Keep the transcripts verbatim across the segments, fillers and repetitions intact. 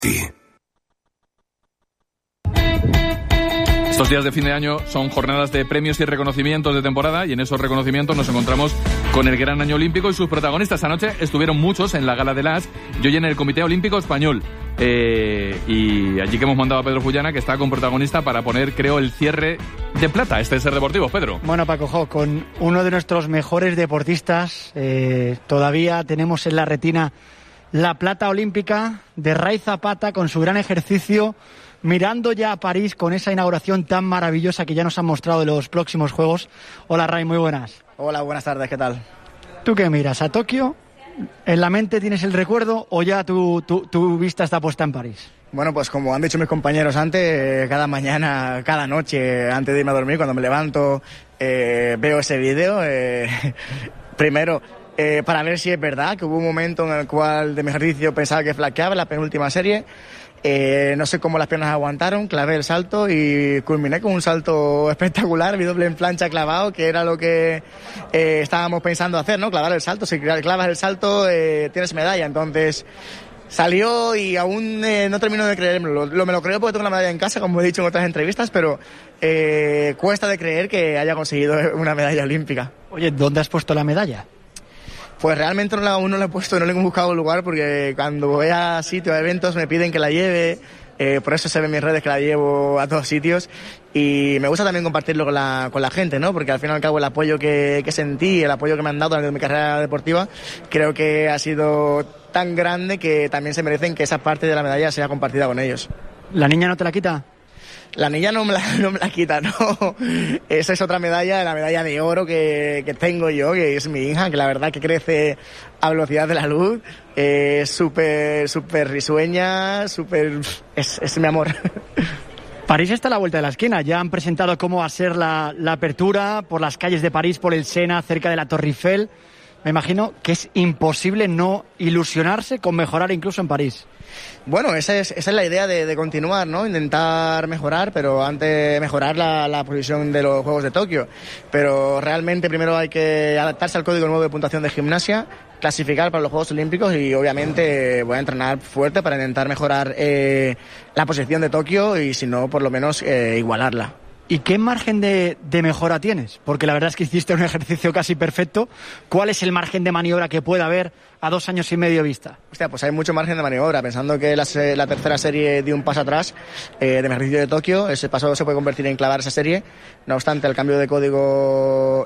Estos días de fin de año son jornadas de premios y reconocimientos de temporada, y en esos reconocimientos nos encontramos con el Gran Año Olímpico y sus protagonistas. Anoche estuvieron muchos en la Gala de las y hoy en el Comité Olímpico Español. Eh, y allí que hemos mandado a Pedro Fullana, que está con protagonista para poner, creo, el cierre de plata. Este es Ser Deportivo, Pedro. Bueno, Paco Jo, con uno de nuestros mejores deportistas, eh, todavía tenemos en la retina la plata olímpica de Ray Zapata, con su gran ejercicio, mirando ya a París con esa inauguración tan maravillosa que ya nos han mostrado de los próximos Juegos. Hola, Ray, muy buenas. Hola, buenas tardes, ¿qué tal? ¿Tú qué miras? ¿A Tokio? ¿En la mente tienes el recuerdo o ya tu, tu, tu vista está puesta en París? Bueno, pues como han dicho mis compañeros antes, cada mañana, cada noche, antes de irme a dormir, cuando me levanto, eh, veo ese vídeo. Eh, primero, eh, para ver si es verdad que hubo un momento en el cual de mi ejercicio pensaba que flaqueaba en la penúltima serie. Eh, no sé cómo las piernas aguantaron, clavé el salto y culminé con un salto espectacular, mi doble en plancha clavado, que era lo que eh, estábamos pensando hacer, ¿no? Clavar el salto. Si clavas el salto, eh, tienes medalla. Entonces salió y aún eh, no termino de creérmelo. Lo, lo, me lo creo porque tengo la medalla en casa, como he dicho en otras entrevistas, pero eh, cuesta de creer que haya conseguido una medalla olímpica. Oye, ¿dónde has puesto la medalla? Pues realmente no la, aún no la he puesto, no le he buscado lugar, porque cuando voy a sitios, a eventos, me piden que la lleve, eh, por eso se ve en mis redes que la llevo a todos sitios, y me gusta también compartirlo con la, con la gente, ¿no? Porque al fin y al cabo el apoyo que, que sentí, el apoyo que me han dado durante mi carrera deportiva, creo que ha sido tan grande que también se merecen que esa parte de la medalla sea compartida con ellos. ¿La niña no te la quita? La niña no me la, no me la quita, no. Esa es otra medalla, la medalla de oro que, que tengo yo, que es mi hija, que la verdad que crece a velocidad de la luz. Es súper, súper risueña, súper... Es, es mi amor. París está a la vuelta de la esquina. Ya han presentado cómo va a ser la, la apertura por las calles de París, por el Sena, cerca de la Torre Eiffel. Me imagino que es imposible no ilusionarse con mejorar incluso en París. Bueno, esa es, esa es la idea de, de continuar, ¿no? Intentar mejorar, pero antes mejorar la, la posición de los Juegos de Tokio. Pero realmente primero hay que adaptarse al código nuevo de puntuación de gimnasia, clasificar para los Juegos Olímpicos y obviamente voy a entrenar fuerte para intentar mejorar eh, la posición de Tokio y si no, por lo menos eh, igualarla. ¿Y qué margen de, de mejora tienes? Porque la verdad es que hiciste un ejercicio casi perfecto. ¿Cuál es el margen de maniobra que puede haber a dos años y medio vista? Hostia, pues hay mucho margen de maniobra. Pensando que la, la tercera serie dio un paso atrás eh, de mi ejercicio de Tokio, ese paso se puede convertir en clavar esa serie. No obstante, el cambio de código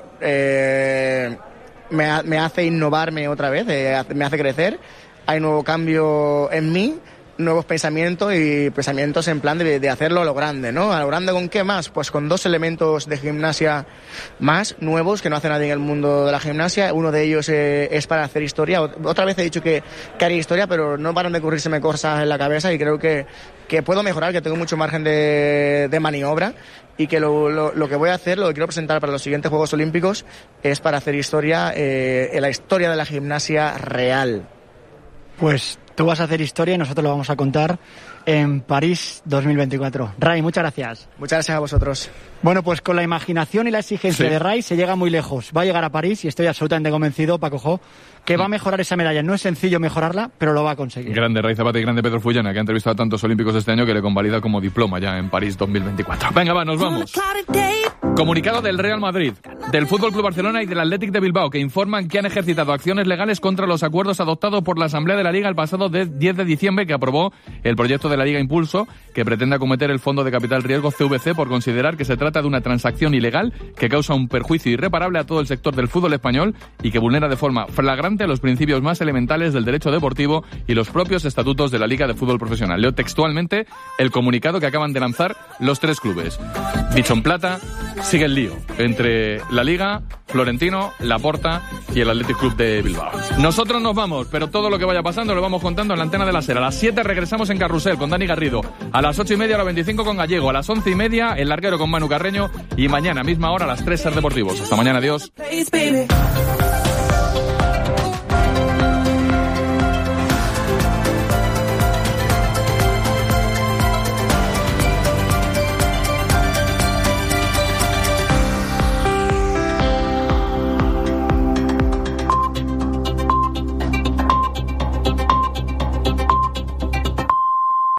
eh, me, ha, me hace innovarme otra vez, eh, me hace crecer. Hay nuevo cambio en mí, nuevos pensamientos y pensamientos en plan de, de hacerlo a lo grande, ¿no? ¿A lo grande con qué más? Pues con dos elementos de gimnasia más nuevos que no hace nadie en el mundo de la gimnasia. Uno de ellos eh, es para hacer historia. Otra vez he dicho que, que haría historia, pero no paran de ocurrírseme cosas en la cabeza y creo que, que puedo mejorar, que tengo mucho margen de, de maniobra y que lo, lo, lo que voy a hacer, lo que quiero presentar para los siguientes Juegos Olímpicos es para hacer historia, eh, en la historia de la gimnasia real. Pues tú vas a hacer historia y nosotros lo vamos a contar en París dos mil veinticuatro. Ray, muchas gracias. Muchas gracias a vosotros. Bueno, pues con la imaginación y la exigencia sí. de Ray se llega muy lejos. Va a llegar a París y estoy absolutamente convencido, Paco Jo, que va a mejorar esa medalla. No es sencillo mejorarla, pero lo va a conseguir. Grande Ray Zapata y grande Pedro Fullana, que ha entrevistado a tantos olímpicos este año que le convalida como diploma ya en París dos mil veinticuatro. Venga, va, nos vamos. Comunicado del Real Madrid, del F C Barcelona y del Athletic de Bilbao, que informan que han ejercitado acciones legales contra los acuerdos adoptados por la Asamblea de la Liga el pasado diez de diciembre, que aprobó el proyecto de la Liga Impulso, que pretende acometer el Fondo de Capital Riesgo C V C por considerar que se trata de una transacción ilegal que causa un perjuicio irreparable a todo el sector del fútbol español y que vulnera de forma flagrante los principios más elementales del derecho deportivo y los propios estatutos de la Liga de Fútbol Profesional. Leo textualmente el comunicado que acaban de lanzar los tres clubes. Dicho en plata, sigue el lío entre la Liga, Florentino, Laporta y el Athletic Club de Bilbao. Nosotros nos vamos, pero todo lo que vaya pasando lo vamos contando en la antena de la SER. A las siete regresamos en Carrusel con Dani Garrido. A las ocho y media a las veinticinco con Gallego. A las once y media el Larguero con Manu Carreño. Y mañana, misma hora, a las tres Ser Deportivos. Hasta mañana, adiós.